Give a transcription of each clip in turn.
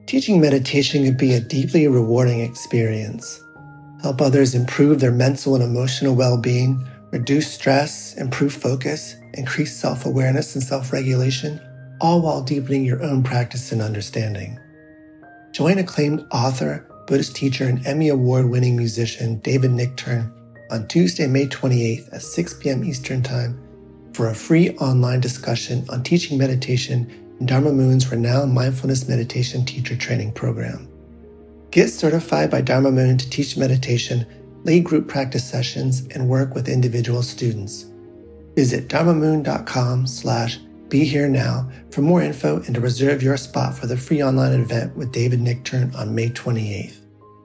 Teaching meditation can be a deeply rewarding experience. Help others improve their mental and emotional well-being, reduce stress, improve focus, increase self-awareness and self-regulation, all while deepening your own practice and understanding. Join acclaimed author, Buddhist teacher, and Emmy Award-winning musician David Nichtern on Tuesday, May 28th at 6 p.m. Eastern Time for a free online discussion on teaching meditation in Dharma Moon's renowned mindfulness meditation teacher training program. Get certified by Dharma Moon to teach meditation, lead group practice sessions, and work with individual students. Visit dharmamoon.com/BeHereNow for more info and to reserve your spot for the free online event with David Nichtern on May 28th.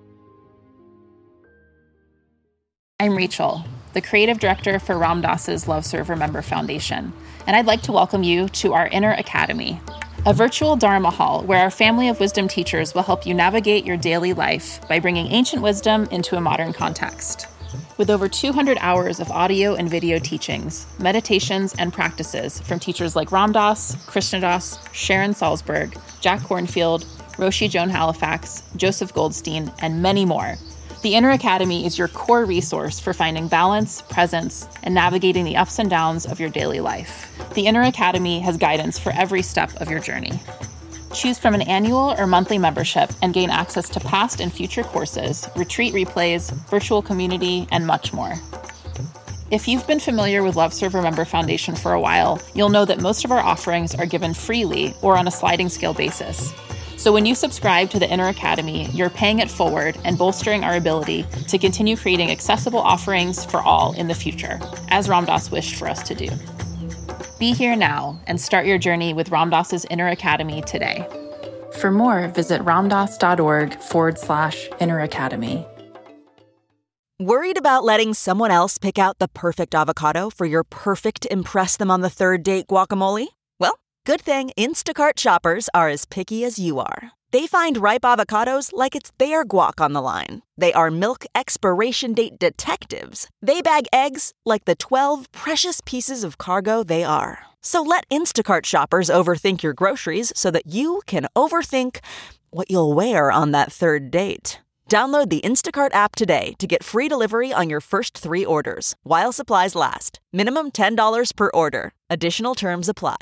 I'm Rachel, the creative director for Ram Dass's Love Serve Remember Foundation, and I'd like to welcome you to our Inner Academy, a virtual Dharma hall where our family of wisdom teachers will help you navigate your daily life by bringing ancient wisdom into a modern context. With over 200 hours of audio and video teachings, meditations, and practices from teachers like Ram Dass, Krishna Das, Sharon Salzberg, Jack Kornfield, Roshi Joan Halifax, Joseph Goldstein, and many more, the Inner Academy is your core resource for finding balance, presence, and navigating the ups and downs of your daily life. The Inner Academy has guidance for every step of your journey. Choose from an annual or monthly membership and gain access to past and future courses, retreat replays, virtual community, and much more. If you've been familiar with Love Serve Remember Foundation for a while, you'll know that most of our offerings are given freely or on a sliding scale basis. So when you subscribe to the Inner Academy, you're paying it forward and bolstering our ability to continue creating accessible offerings for all in the future, as Ram Dass wished for us to do. Be here now and start your journey with Ram Dass's Inner Academy today. For more, visit ramdass.org/Inner Academy. Worried about letting someone else pick out the perfect avocado for your perfect impress them on the third date guacamole? Well, good thing Instacart shoppers are as picky as you are. They find ripe avocados like it's their guac on the line. They are milk expiration date detectives. They bag eggs like the 12 precious pieces of cargo they are. So let Instacart shoppers overthink your groceries so that you can overthink what you'll wear on that third date. Download the Instacart app today to get free delivery on your first 3 orders, while supplies last. Minimum $10 per order. Additional terms apply.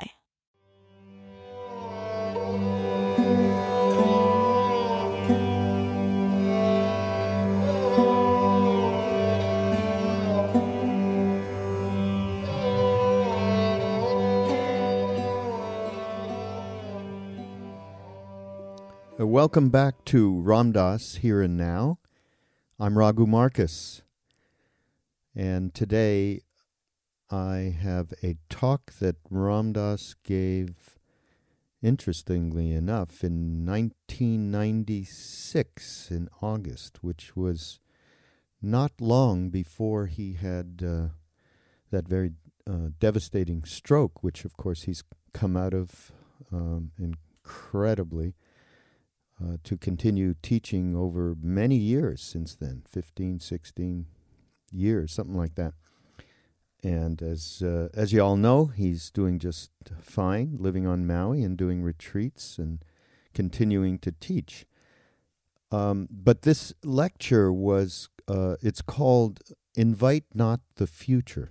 Welcome back to Ram Dass Here and Now. I'm Raghu Marcus, and today I have a talk that Ram Dass gave, interestingly enough, in 1996 in August, which was not long before he had that very devastating stroke, which of course he's come out of incredibly. To continue teaching over many years since then, 15, 16 years, something like that. And as you all know, he's doing just fine, living on Maui and doing retreats and continuing to teach. But this lecture was, it's called Invite Not the Future.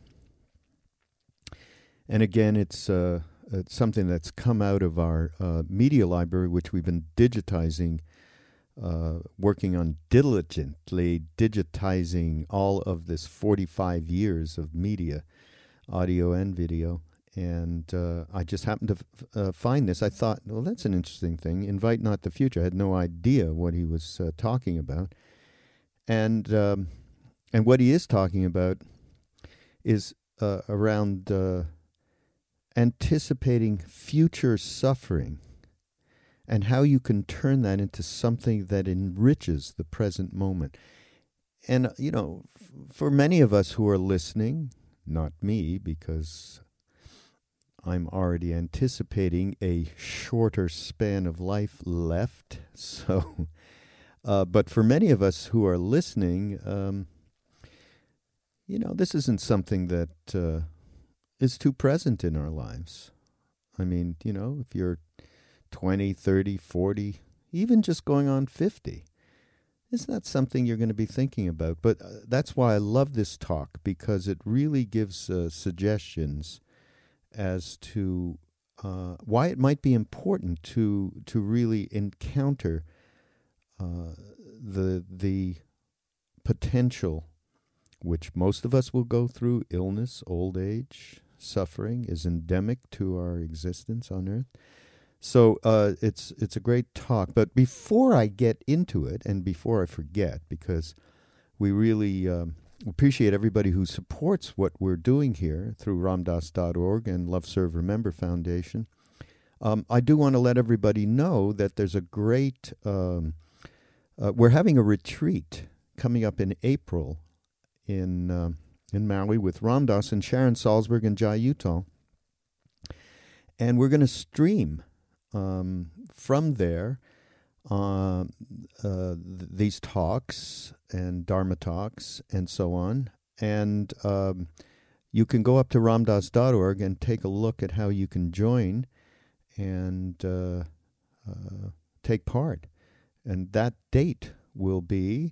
And again, it's something that's come out of our media library, which we've been digitizing, working on diligently digitizing all of this 45 years of media, audio and video. And I just happened to find this. I thought, well, that's an interesting thing. Invite Not the Future. I had no idea what he was talking about. And what he is talking about is around anticipating future suffering and how you can turn that into something that enriches the present moment. And, you know, for many of us who are listening, not me, because I'm already anticipating a shorter span of life left. So, but for many of us who are listening, you know, this isn't something that is too present in our lives. I mean, you know, if you're 20, 30, 40 even just going on 50. Isn't that something you're going to be thinking about? But that's why I love this talk, because it really gives suggestions as to why it might be important to really encounter the potential, which most of us will go through. Illness, old age, suffering is endemic to our existence on Earth. So it's a great talk. But before I get into it, and before I forget, because we really appreciate everybody who supports what we're doing here through ramdas.org and Love, Serve, Remember Foundation, I do want to let everybody know that there's a great, we're having a retreat coming up in April in Maui with Ram Dass and Sharon Salzberg and Jai Uttal. And we're going to stream from there these talks and Dharma talks and so on. And you can go up to ramdas.org and take a look at how you can join and take part. And that date will be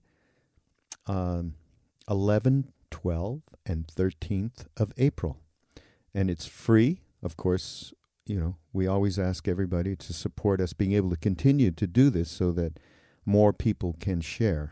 11, 12, and 13th of April. And it's free. Of course, we always ask everybody to support us being able to continue to do this so that more people can share,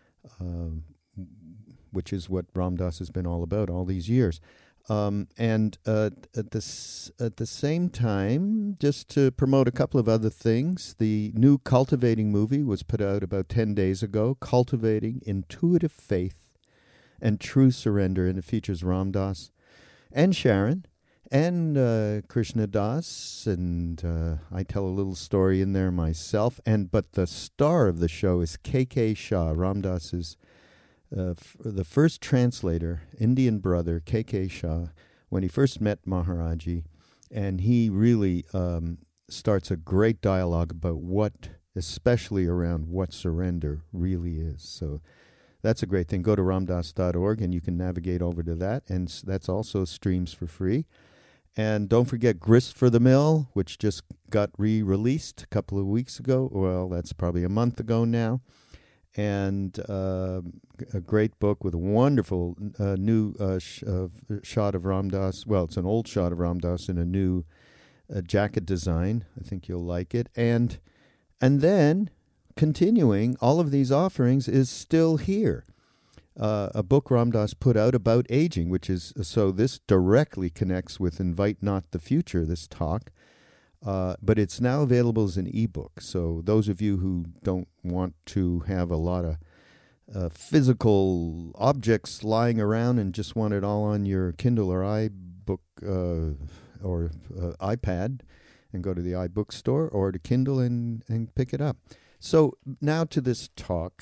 which is what Ram Dass has been all about all these years. And at the same time, just to promote a couple of other things, the new Cultivating movie was put out about 10 days ago, Cultivating Intuitive Faith and True Surrender, and it features Ram Dass and Sharon and Krishna Das, and I tell a little story in there myself. But the star of the show is K.K. Shah, Ram Dass's the first translator, Indian brother, K.K. Shah, when he first met Maharaji, and he really starts a great dialogue about especially around what surrender really is. So that's a great thing. Go to ramdas.org and you can navigate over to that, and that's also streams for free. And don't forget Grist for the Mill, which just got re-released a couple of weeks ago. Well, that's probably a month ago now. And a great book with a wonderful new shot of Ram Dass. Well, it's an old shot of Ram Dass in a new jacket design. I think you'll like it. And then, continuing, all of these offerings is still here. A book Ram Dass put out about aging, which is, so this directly connects with Invite Not the Future, this talk. But it's now available as an ebook. So those of you who don't want to have a lot of physical objects lying around and just want it all on your Kindle or iBook or iPad, and go to the iBook store or to Kindle and pick it up. So now to this talk.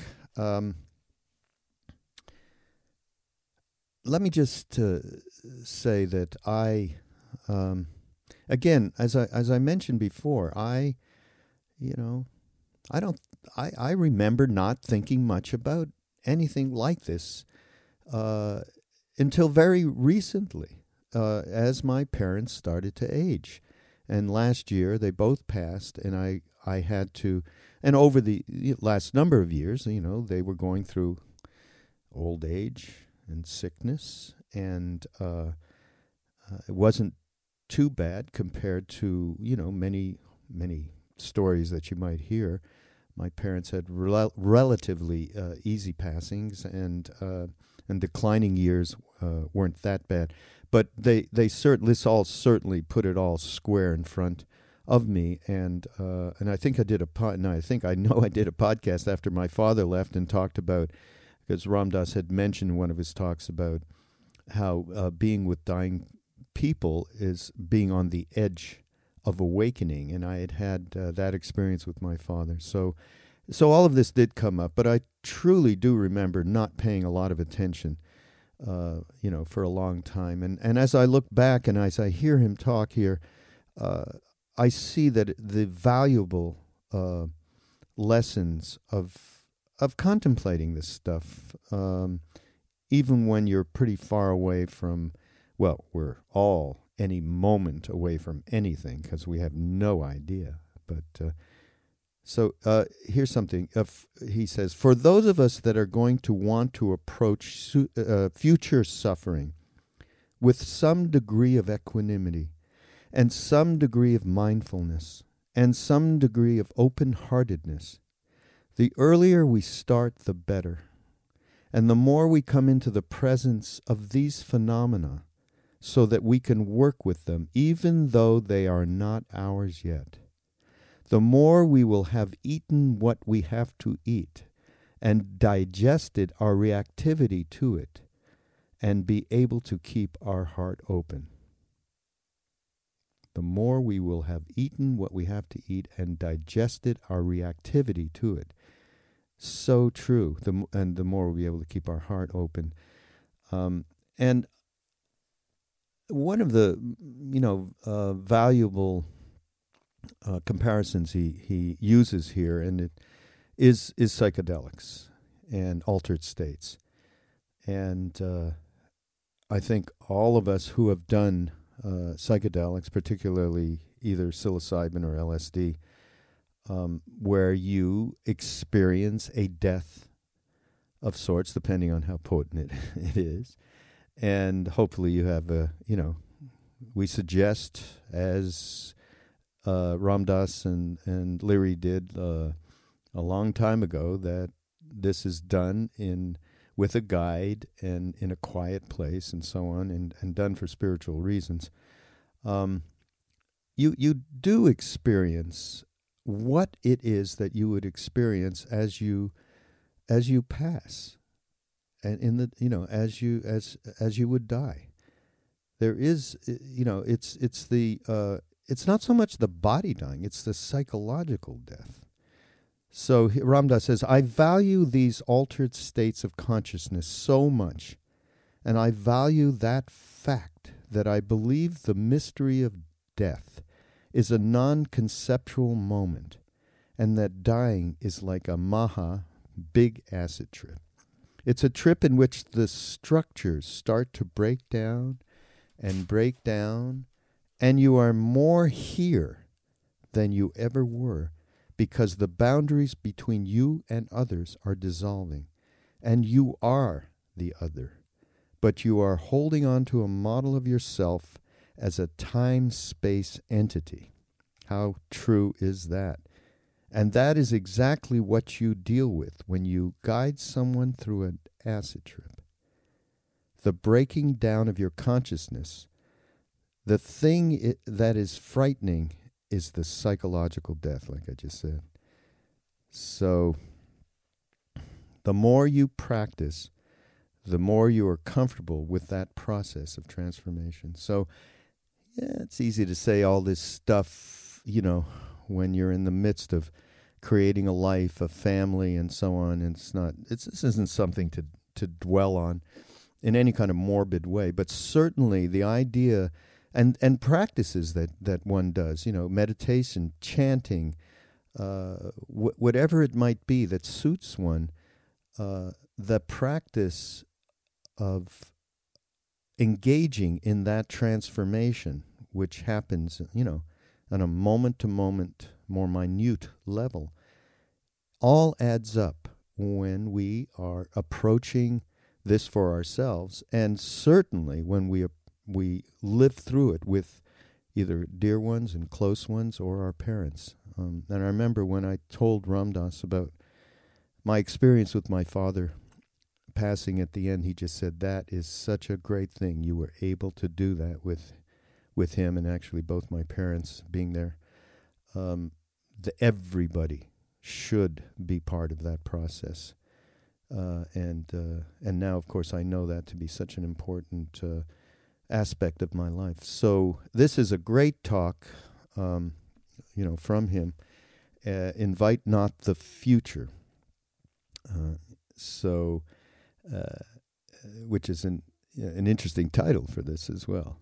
Let me just say that again, as I mentioned before, I remember not thinking much about anything like this until very recently, as my parents started to age. And last year they both passed, and I had to, and over the last number of years, they were going through old age and sickness, and it wasn't too bad compared to many stories that you might hear. My parents had relatively easy passings, and declining years weren't that bad. But this all certainly put it all square in front of me, and I think I did I did a podcast after my father left and talked about, because Ram Dass had mentioned one of his talks about how being with dying people is being on the edge of awakening, and I had that experience with my father. So all of this did come up, but I truly do remember not paying a lot of attention, for a long time. And as I look back and as I hear him talk here, I see that the valuable lessons of contemplating this stuff, even when you're pretty far away from, well, we're all any moment away from anything because we have no idea. But So here's something. He says, for those of us that are going to want to approach future suffering with some degree of equanimity and some degree of mindfulness and some degree of open-heartedness, the earlier we start, the better. And the more we come into the presence of these phenomena so that we can work with them, even though they are not ours yet, the more we will have eaten what we have to eat and digested our reactivity to it and be able to keep our heart open. The more we will have eaten what we have to eat and digested our reactivity to it. So true. And the more we'll be able to keep our heart open. And one of the, valuable comparisons he uses here, and it is psychedelics and altered states. And I think all of us who have done psychedelics, particularly either psilocybin or LSD, where you experience a death of sorts, depending on how potent it is, and hopefully you have we suggest, as Ram Dass and Leary did a long time ago, that this is done with a guide and in a quiet place and so on, and done for spiritual reasons. You do experience what it is that you would experience as you pass, and as you would die. There is, it's not so much the body dying, it's the psychological death. So Ram Dass says, I value these altered states of consciousness so much, and I value that fact that I believe the mystery of death is a non-conceptual moment, and that dying is like a maha, big acid trip. It's a trip in which the structures start to break down, and you are more here than you ever were, because the boundaries between you and others are dissolving, and you are the other, but you are holding on to a model of yourself as a time-space entity. How true is that? And that is exactly what you deal with when you guide someone through an acid trip. The breaking down of your consciousness. The thing that is frightening is the psychological death, like I just said. So, the more you practice, the more you are comfortable with that process of transformation. So, yeah, it's easy to say all this stuff, when you're in the midst of creating a life, a family, and so on. And this isn't something to dwell on in any kind of morbid way, but certainly the idea and practices that one does, meditation, chanting, whatever it might be that suits one, the practice of engaging in that transformation, which happens, on a moment-to-moment, more minute level, all adds up when we are approaching this for ourselves, and certainly when we live through it with either dear ones and close ones or our parents. And I remember when I told Ram Dass about my experience with my father passing at the end, he just said, that is such a great thing. You were able to do that with him, and actually both my parents being there. Everybody should be part of that process. And now, of course, I know that to be such an important aspect of my life. So this is a great talk, from him. Invite not the future. Which is an interesting title for this as well.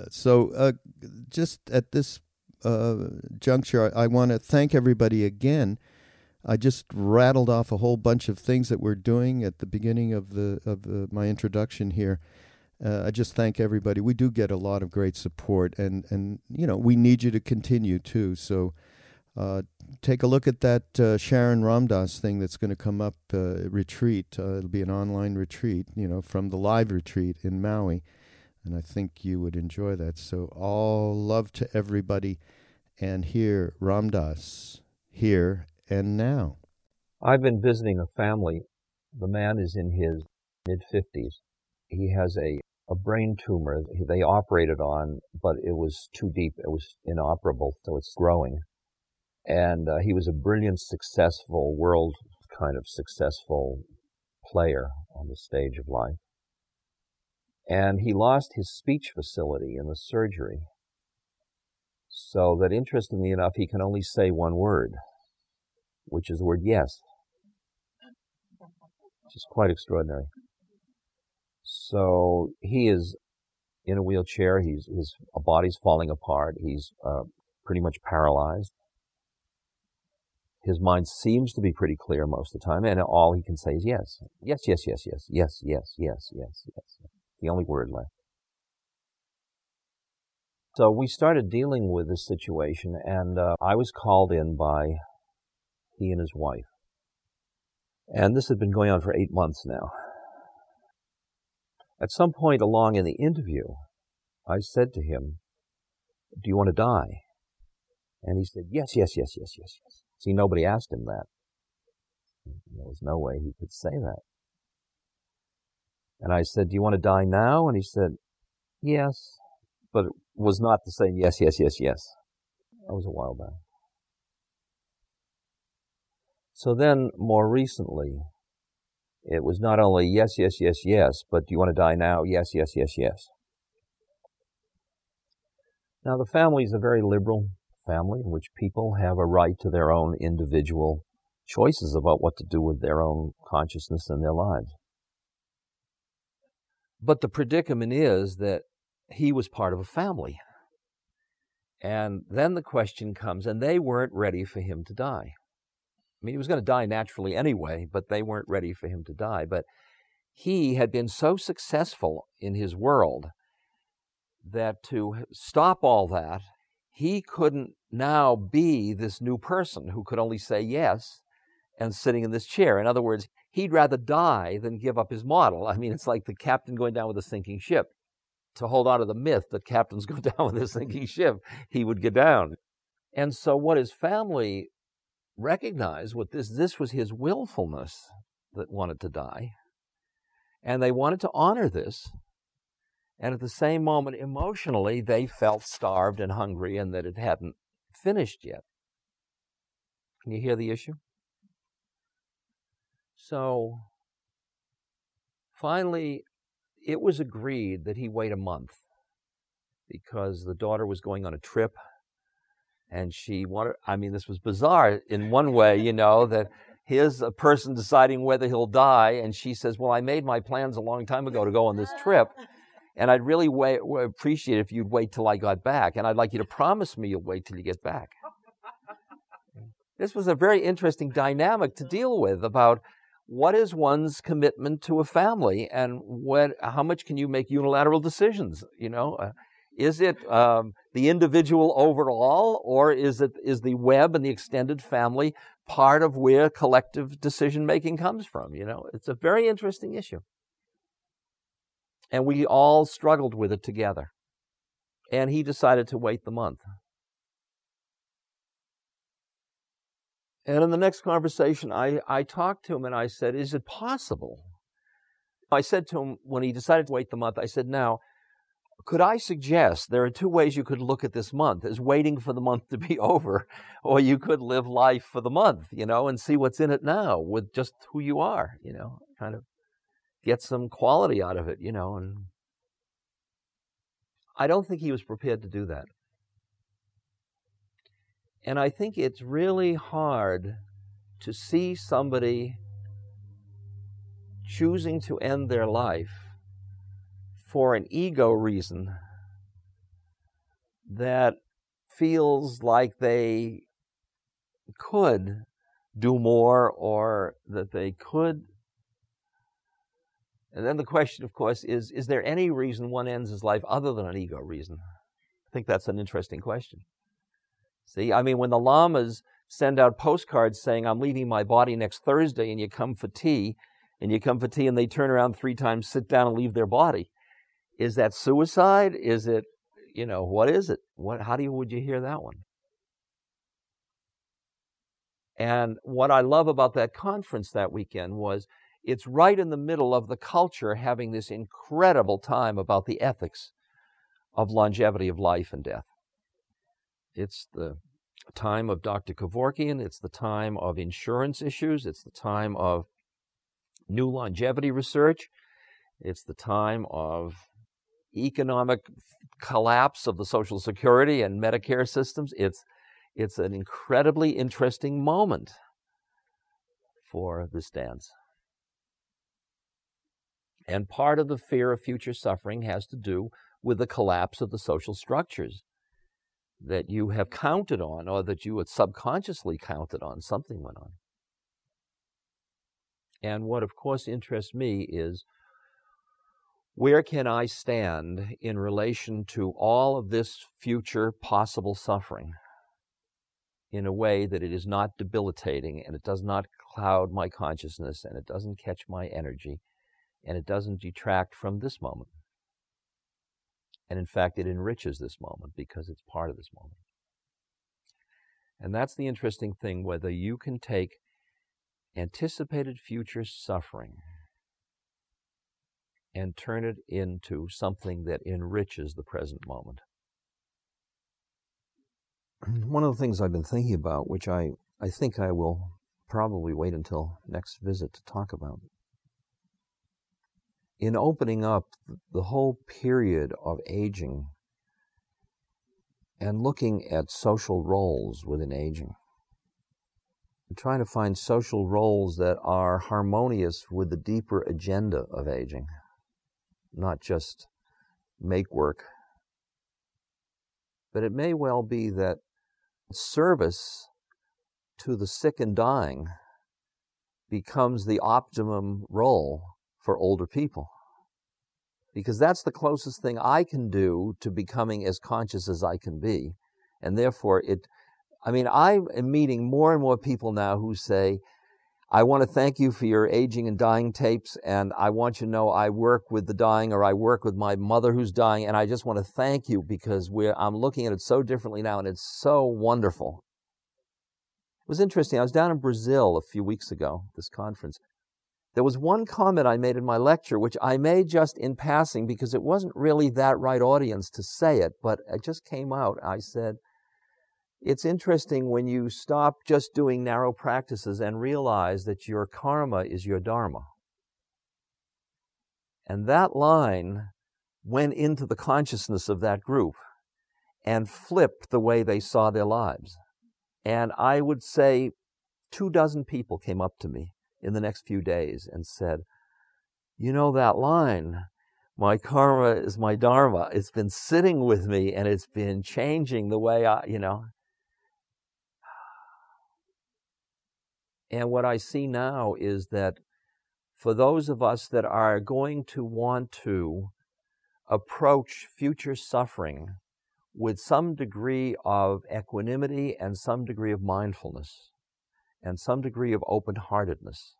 Just at this juncture, I want to thank everybody again. I just rattled off a whole bunch of things that we're doing at the beginning of my introduction here. I just thank everybody. We do get a lot of great support, and we need you to continue too. So take a look at that Sharon Ramdas thing that's going to come up, retreat. It'll be an online retreat, from the live retreat in Maui. And I think you would enjoy that. So all love to everybody. And here, Ramdas, here and now. I've been visiting a family. The man is in his mid-50s. He has a brain tumor they operated on, but it was too deep. It was inoperable, so it's growing. And he was a brilliant, successful, world kind of successful player on the stage of life. And he lost his speech facility in the surgery, so that, interestingly enough, he can only say one word, which is the word yes, which is quite extraordinary. So he is in a wheelchair. His body's falling apart. He's pretty much paralyzed. His mind seems to be pretty clear most of the time, and all he can say is yes. Yes, yes, yes, yes, yes, yes, yes, yes, yes. The only word left. So we started dealing with this situation, and I was called in by he and his wife. And this had been going on for 8 months now. At some point along in the interview, I said to him, "Do you want to die?" And he said, "Yes, yes, yes, yes, yes, yes." See, nobody asked him that. There was no way he could say that. And I said, "Do you want to die now?" And he said, "Yes." But it was not the same yes, yes, yes, yes. That was a while back. So then, more recently, it was not only yes, yes, yes, yes, but "Do you want to die now?" Yes, yes, yes, yes. Now, the family is a very liberal family in which people have a right to their own individual choices about what to do with their own consciousness and their lives. But the predicament is that he was part of a family. And then the question comes, and they weren't ready for him to die. I mean, he was going to die naturally anyway, but they weren't ready for him to die. But he had been so successful in his world that to stop all that, he couldn't now be this new person who could only say yes and sitting in this chair. In other words, he'd rather die than give up his model. I mean, it's like the captain going down with a sinking ship. To hold on to the myth that captains go down with a sinking ship, he would get down. And so what his family recognized, this was his willfulness that wanted to die. And they wanted to honor this. And at the same moment, emotionally, they felt starved and hungry and that it hadn't finished yet. Can you hear the issue? So finally, it was agreed that he wait a month because the daughter was going on a trip and she wanted, I mean, this was bizarre in one way, that here's a person deciding whether he'll die, and she says, "Well, I made my plans a long time ago to go on this trip, and I'd really appreciate it if you'd wait till I got back, and I'd like you to promise me you'll wait till you get back." This was a very interesting dynamic to deal with about what is one's commitment to a family, and how much can you make unilateral decisions? Is it the individual overall, or is the web and the extended family part of where collective decision making comes from? It's a very interesting issue, and we all struggled with it together. And he decided to wait the month. And in the next conversation, I talked to him and I said, "Is it possible?" I said to him, when he decided to wait the month, I said, "Now, could I suggest there are two ways you could look at this month, is waiting for the month to be over, or you could live life for the month, and see what's in it now with just who you are, kind of get some quality out of it, and I don't think he was prepared to do that. And I think it's really hard to see somebody choosing to end their life for an ego reason that feels like they could do more, or that they could. And then the question, of course, is there any reason one ends his life other than an ego reason? I think that's an interesting question. See, I mean, when the lamas send out postcards saying, I'm leaving my body next Thursday, and you come for tea, and they turn around 3 times, sit down, and leave their body. Is that suicide? Is it, what is it? Would you hear that one? And what I love about that conference that weekend was it's right in the middle of the culture having this incredible time about the ethics of longevity of life and death. It's the time of Dr. Kevorkian. It's the time of insurance issues. It's the time of new longevity research. It's the time of economic collapse of the Social Security and Medicare systems. It's an incredibly interesting moment for this dance. And part of the fear of future suffering has to do with the collapse of the social structures that you have counted on, or that you had subconsciously counted on. Something went on. And what, of course, interests me is, where can I stand in relation to all of this future possible suffering in a way that it is not debilitating, and it does not cloud my consciousness, and it doesn't catch my energy, and it doesn't detract from this moment. And in fact, it enriches this moment because it's part of this moment. And that's the interesting thing, whether you can take anticipated future suffering and turn it into something that enriches the present moment. One of the things I've been thinking about, which I think I will probably wait until next visit to talk about, in opening up the whole period of aging and looking at social roles within aging, and trying to find social roles that are harmonious with the deeper agenda of aging, not just make work. But it may well be that service to the sick and dying becomes the optimum role for older people, because that's the closest thing I can do to becoming as conscious as I can be. And therefore I am meeting more and more people now who say, I want to thank you for your aging and dying tapes, and I want you to know I work with the dying, or I work with my mother who's dying, and I just want to thank you because I'm looking at it so differently now, and it's so wonderful. It was interesting. I was down in Brazil a few weeks ago, this conference. There was one comment I made in my lecture, which I made just in passing because it wasn't really that right audience to say it, but it just came out. I said, it's interesting when you stop just doing narrow practices and realize that your karma is your dharma. And that line went into the consciousness of that group and flipped the way they saw their lives. And I would say 24 people came up to me in the next few days and said, you know that line, my karma is my dharma. It's been sitting with me, and it's been changing the way And what I see now is that for those of us that are going to want to approach future suffering with some degree of equanimity and some degree of mindfulness and some degree of open-heartedness,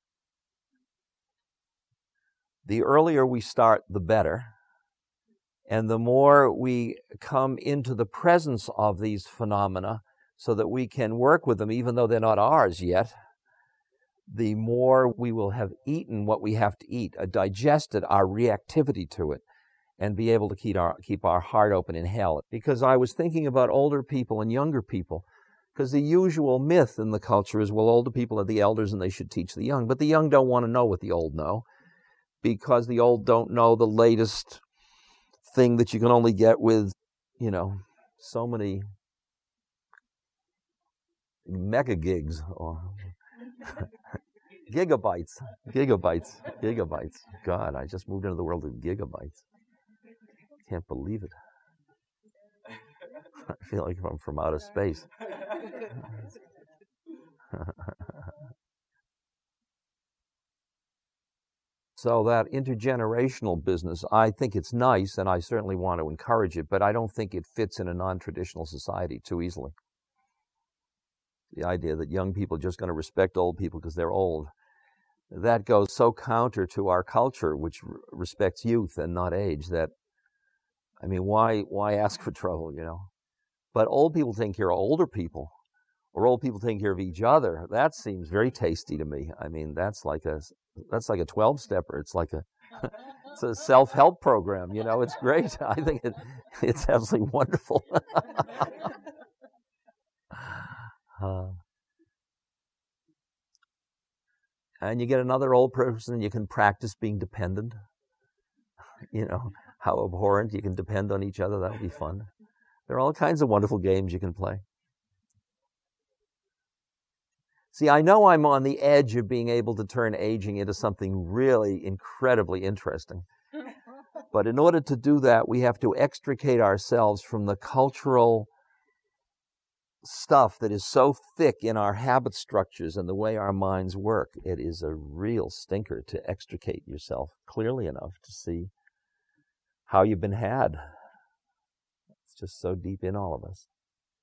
the earlier we start, the better. And the more we come into the presence of these phenomena so that we can work with them, even though they're not ours yet, the more we will have eaten what we have to eat, digested our reactivity to it, and be able to keep our heart open in hell. Because I was thinking about older people and younger people, because the usual myth in the culture is, well, older people are the elders and they should teach the young. But the young don't want to know what the old know, because the old don't know the latest thing that you can only get with, so many mega gigs or gigabytes. God, I just moved into the world of gigabytes. Can't believe it. I feel like I'm from outer space. So that intergenerational business, I think it's nice, and I certainly want to encourage it, but I don't think it fits in a non-traditional society too easily. the idea that young people are just going to respect old people because they're old. That goes so counter to our culture, which respects youth and not age, that, I mean, why ask for trouble, you know? But old people taking care of older people, or old people taking care of each other, that seems very tasty to me. I mean, that's like a 12-stepper. It's like it's a self-help program, you know. It's great. I think it's absolutely wonderful. And you get another old person, you can practice being dependent. You know, how abhorrent, you can depend on each other. That'll be fun. There are all kinds of wonderful games you can play. See, I know I'm on the edge of being able to turn aging into something really incredibly interesting. But in order to do that, we have to extricate ourselves from the cultural stuff that is so thick in our habit structures and the way our minds work. It is a real stinker to extricate yourself clearly enough to see how you've been had. It's just so deep in all of us.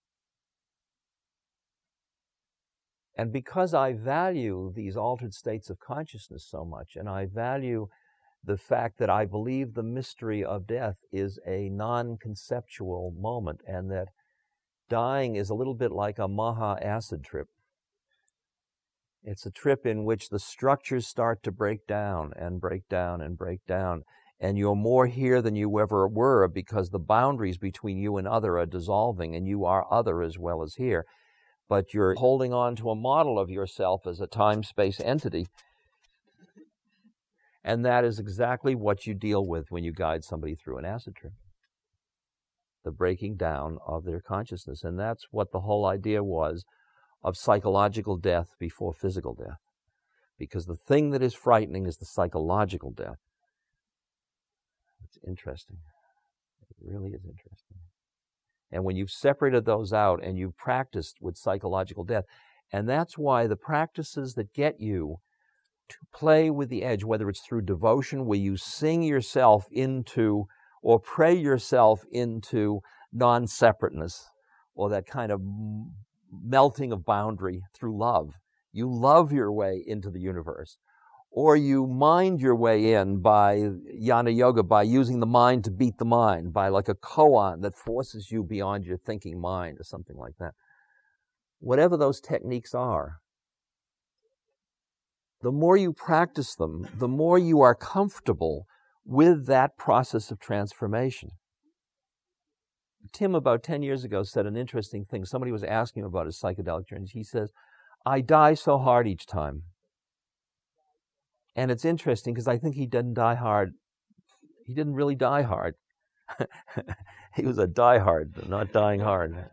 And because I value these altered states of consciousness so much, and I value the fact that I believe the mystery of death is a non-conceptual moment, and that dying is a little bit like a Maha acid trip. It's a trip in which the structures start to break down and break down and break down, and you're more here than you ever were because the boundaries between you and other are dissolving, and you are other as well as here. But you're holding on to a model of yourself as a time-space entity, and that is exactly what you deal with when you guide somebody through an acid trip. The breaking down of their consciousness. And that's what the whole idea was of psychological death before physical death. Because the thing that is frightening is the psychological death. It's interesting. It really is interesting. And when you've separated those out and you've practiced with psychological death, and that's why the practices that get you to play with the edge, whether it's through devotion, where you sing yourself into or pray yourself into non-separateness, or that kind of melting of boundary through love. You love your way into the universe. Or you mind your way in by jnana yoga, by using the mind to beat the mind, by like a koan that forces you beyond your thinking mind or something like that. Whatever those techniques are, the more you practice them, the more you are comfortable with that process of transformation. Tim, about 10 years ago, said an interesting thing. Somebody was asking him about his psychedelic journey. He says, I die so hard each time. And it's interesting because I think he didn't die hard. He didn't really die hard. He was a diehard, not dying hard.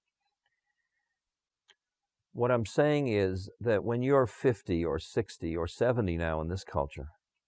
What I'm saying is that when you're 50 or 60 or 70 now in this culture,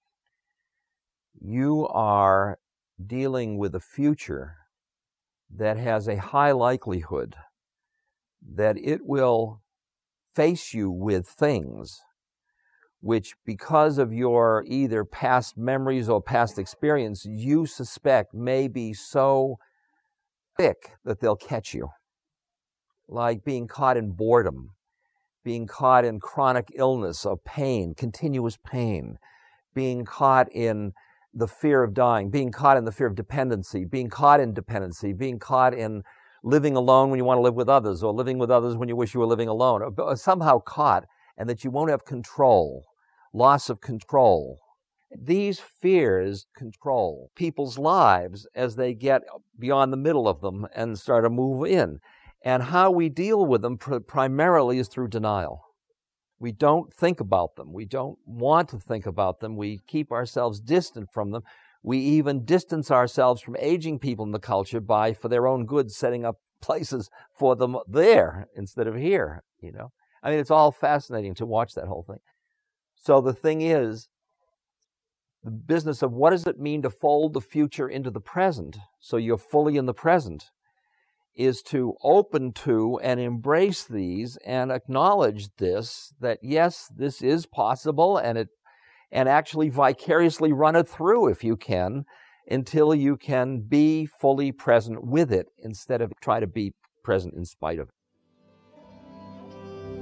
you are dealing with a future that has a high likelihood that it will face you with things which, because of your either past memories or past experience, you suspect may be so thick that they'll catch you. Like being caught in boredom, being caught in chronic illness or pain, continuous pain, being caught in the fear of dying, being caught in the fear of dependency, being caught in dependency, being caught in living alone when you want to live with others, or living with others when you wish you were living alone, or somehow caught, and that you won't have control, loss of control. These fears control people's lives as they get beyond the middle of them and start to move in. And how we deal with them primarily is through denial. We don't think about them. We don't want to think about them. We keep ourselves distant from them. We even distance ourselves from aging people in the culture by, for their own good, setting up places for them there instead of here, you know. I mean, it's all fascinating to watch that whole thing. So the thing is, the business of what does it mean to fold the future into the present so you're fully in the present is to open to and embrace these and acknowledge this, that yes, this is possible, and actually vicariously run it through if you can, until you can be fully present with it instead of try to be present in spite of it.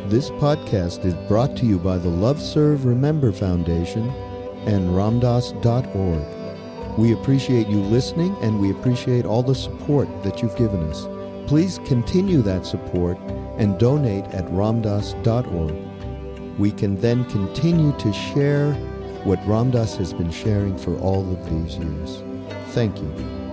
This podcast is brought to you by the Love Serve Remember Foundation and Ramdas.org. We appreciate you listening, and we appreciate all the support that you've given us. Please continue that support and donate at Ramdas.org. We can then continue to share what Ram Dass has been sharing for all of these years. Thank you.